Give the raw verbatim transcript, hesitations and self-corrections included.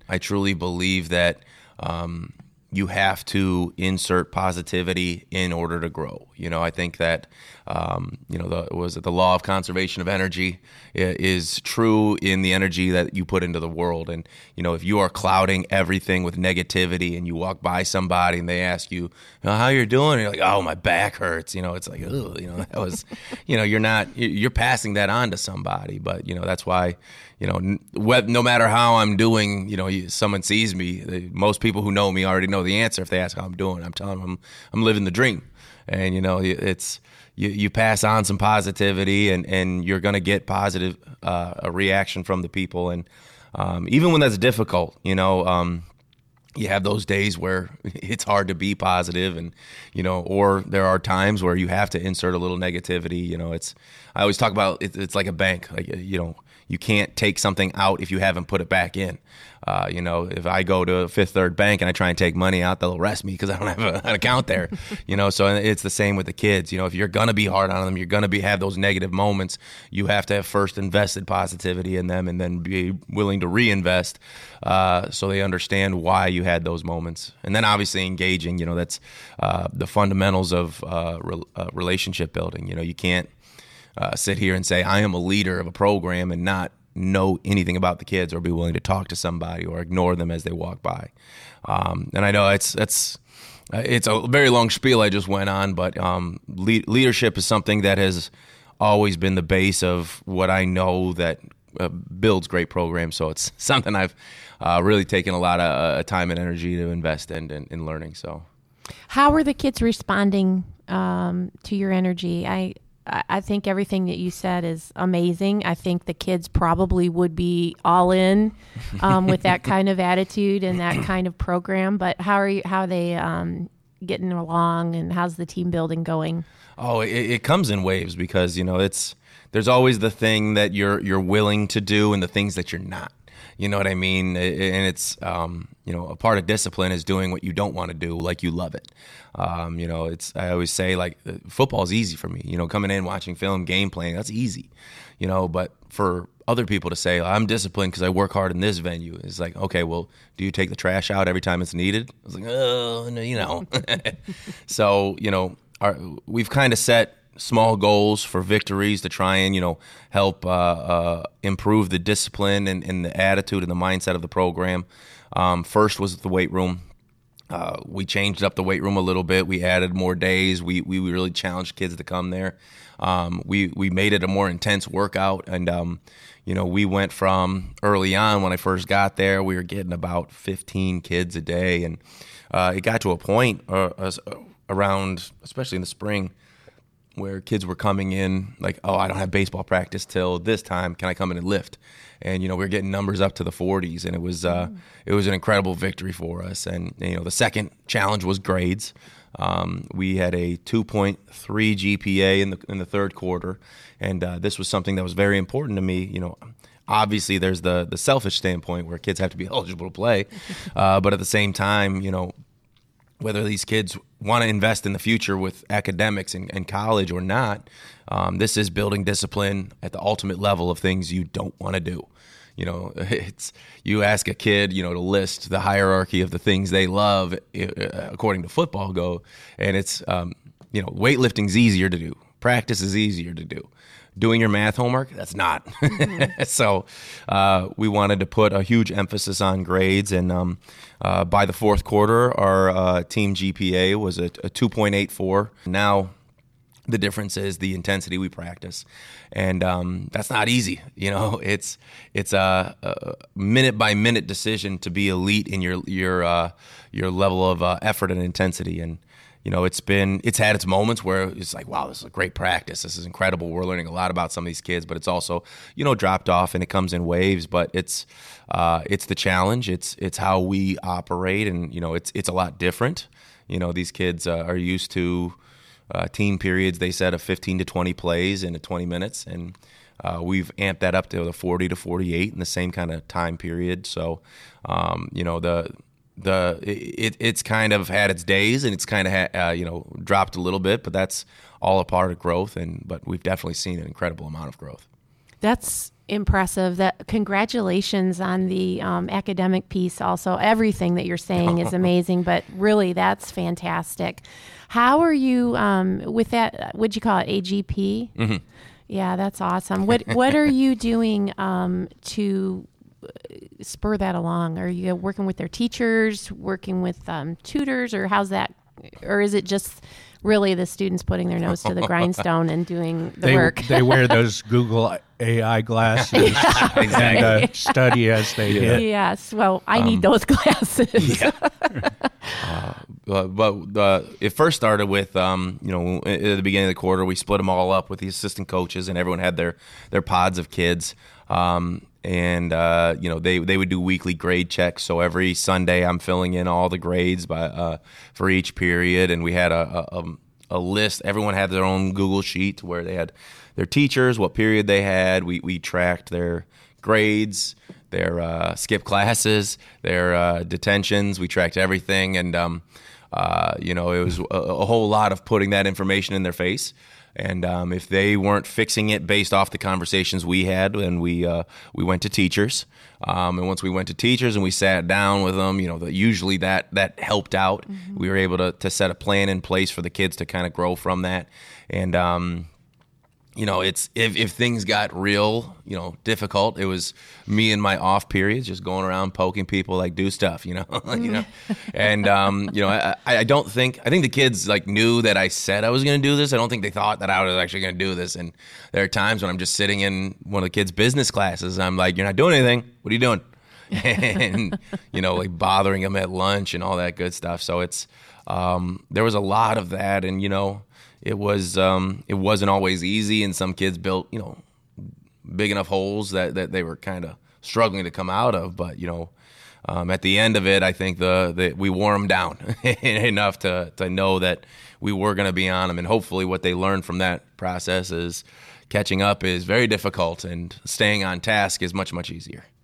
I truly believe that um, you have to insert positivity in order to grow. You know, I think that, um, you know, the, was it the law of conservation of energy is true in the energy that you put into the world. And, you know, if you are clouding everything with negativity and you walk by somebody and they ask you, you know, how you're doing, and you're like, oh, my back hurts. You know, it's like, oh, you know, that was, you know, you're not, you're passing that on to somebody. But, you know, that's why, you know, no matter how I'm doing, you know, someone sees me, most people who know me already know the answer if they ask how I'm doing. I'm telling them I'm, I'm living the dream. And, you know, it's, you, you pass on some positivity and, and you're going to get positive, uh, a reaction from the people. And um, even when that's difficult, you know, um, you have those days where it's hard to be positive and, you know, or there are times where you have to insert a little negativity. You know, it's, I always talk about it, it's like a bank, like, you know, you can't take something out if you haven't put it back in. Uh, you know, if I go to Fifth Third Bank and I try and take money out, they'll arrest me because I don't have a, an account there. You know, so it's the same with the kids. You know, if you're going to be hard on them, you're going to be have those negative moments, you have to have first invested positivity in them and then be willing to reinvest uh, so they understand why you had those moments. And then obviously engaging, you know, that's uh, the fundamentals of uh, re- uh, relationship building. You know, you can't Uh, sit here and say I am a leader of a program and not know anything about the kids or be willing to talk to somebody or ignore them as they walk by. Um, and I know it's it's it's a very long spiel I just went on, but um, le- leadership is something that has always been the base of what I know that uh, builds great programs. So it's something I've uh, really taken a lot of uh, time and energy to invest in, in, in learning. So, how are the kids responding um, to your energy? I I think everything that you said is amazing. I think the kids probably would be all in um, with that kind of attitude and that kind of program. But how are you? How are they um, getting along, and how's the team building going? Oh, it, it comes in waves because you know it's there's always the thing that you're you're willing to do and the things that you're not. You know what I mean? And it's, um, you know, a part of discipline is doing what you don't want to do like you love it. Um, you know, it's, I always say, like, football is easy for me. You know, coming in, watching film, game playing, that's easy. You know, but for other people to say, I'm disciplined because I work hard in this venue, it's like, okay, well, do you take the trash out every time it's needed? I was like, oh, no, you know. So, you know, our, we've kind of set small goals for victories to try and, you know, help uh, uh, improve the discipline and, and the attitude and the mindset of the program. Um, first was the weight room. Uh, we changed up the weight room a little bit. We added more days. We we really challenged kids to come there. Um, we we made it a more intense workout, and um, you know, we went from early on when I first got there, we were getting about fifteen kids a day, and uh, it got to a point uh, around, especially in the spring, where kids were coming in like, oh, I don't have baseball practice till this time. Can I come in and lift? And, you know, we were getting numbers up to the forties, and it was uh, mm. it was an incredible victory for us. And, you know, the second challenge was grades. Um, we had a two point three G P A in the in the third quarter, and uh, this was something that was very important to me. You know, obviously there's the the selfish standpoint where kids have to be eligible to play, uh, but at the same time, you know, whether these kids want to invest in the future with academics and, and college or not, um, this is building discipline at the ultimate level of things you don't want to do. You know, it's you ask a kid, you know, to list the hierarchy of the things they love according to football go, and it's, um, you know, weightlifting's easier to do. Practice is easier to do. Doing your math homework, that's not. Mm-hmm. So uh, we wanted to put a huge emphasis on grades, and um, uh, by the fourth quarter, our uh, team G P A was a, a two point eight four. Now the difference is the intensity we practice, and um, that's not easy. You know, it's it's a, a minute by minute decision to be elite in your your uh, your level of uh, effort and intensity. And you know, it's been it's had its moments where it's like, wow, this is a great practice. This is incredible. We're learning a lot about some of these kids, but it's also, you know, dropped off, and it comes in waves. But it's uh, it's the challenge. It's it's how we operate, and you know, it's it's a lot different. You know, these kids uh, are used to Uh, team periods, they said, of fifteen to twenty plays in twenty minutes, and uh, we've amped that up to the forty to forty-eight in the same kind of time period. So, um, you know, the the it, it's kind of had its days, and it's kind of ha- uh, you know, dropped a little bit, but that's all a part of growth. And but we've definitely seen an incredible amount of growth. That's impressive. That congratulations on the um, academic piece. Also, everything that you're saying is amazing. But really, that's fantastic. How are you um, with that? Would you call it A G P? Mm-hmm. Yeah, that's awesome. What What are you doing um, to spur that along? Are you working with their teachers, working with um, tutors, or how's that? Or is it just really the students putting their nose to the grindstone and doing the they, work? They wear those Google A I glasses and uh, study as they Yeah. hit. Yes. Well, I need those glasses. Yeah. uh, but but uh, it first started with, um, you know, at the beginning of the quarter, we split them all up with the assistant coaches, and everyone had their, their pods of kids. Um, and, uh, you know, they, they would do weekly grade checks. So every Sunday I'm filling in all the grades by uh, for each period. And we had a, a, a list. Everyone had their own Google sheet where they had their teachers, what period they had. We, we tracked their grades, their uh, skip classes, their uh, detentions. We tracked everything. And, um, uh, you know, it was a, a whole lot of putting that information in their face. And um, if they weren't fixing it based off the conversations we had, then we uh, we went to teachers. Um, and once we went to teachers and we sat down with them, you know, the, usually that that helped out. Mm-hmm. We were able to to set a plan in place for the kids to kind of grow from that. And um, you know, it's if, if things got real, you know, difficult, it was me in my off periods just going around poking people, like, do stuff, you know, you know, and um, you know, I, I don't think I think the kids like knew that I said I was going to do this. I don't think they thought that I was actually going to do this. And there are times when I'm just sitting in one of the kids' business classes, and I'm like, "You're not doing anything. What are you doing?" And you know, like bothering them at lunch and all that good stuff. So it's um, there was a lot of that, and you know. It was um, it wasn't always easy, and some kids built, you know, big enough holes that, that they were kind of struggling to come out of. But you know, um, at the end of it, I think the, the we wore them down enough to to know that we were going to be on them, and hopefully, what they learned from that process is catching up is very difficult, and staying on task is much much easier.